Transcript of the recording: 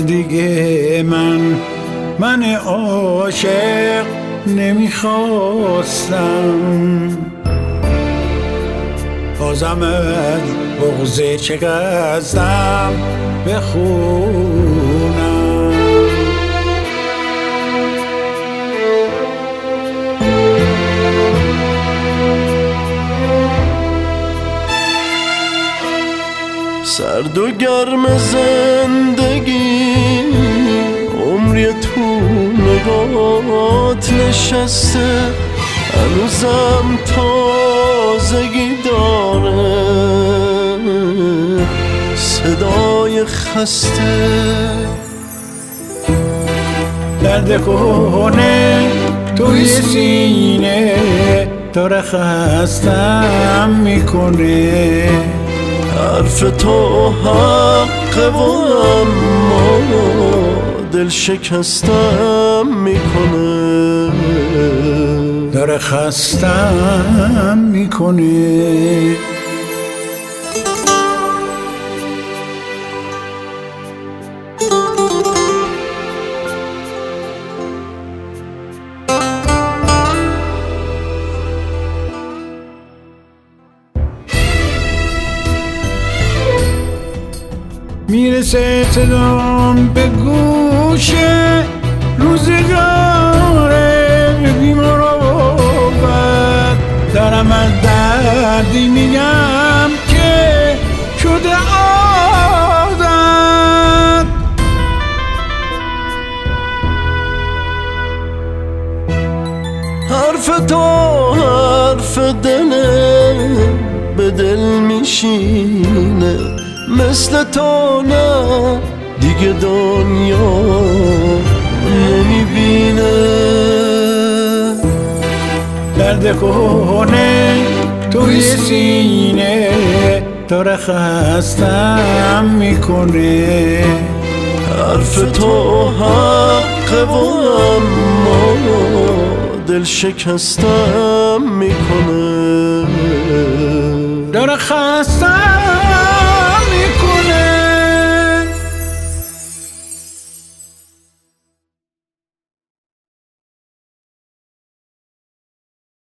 دیگه من عاشق نمیخواستم، بازم از بغض چه قصدم بخونم. سرد و گرم زندگی عمری تو نگات نشسته، هنوزم تازگی داره صدای خسته. درد کنه توی سینه داره خستم میکنه، حرف تو حقه و اما دل شکستم میکنه، داره خستم میکنه. میرسه صدام به گوش روزگاره بی‌مروت، دارم از دردی میگم که شده عادت. حرف تو حرف دله به دل میشینه، مثل تو نه دیگه دنیا نمیبینه. درد کنه توی سینه داره خستم میکنه، حرف تو حقه و اما دل شکستم میکنه، داره خستم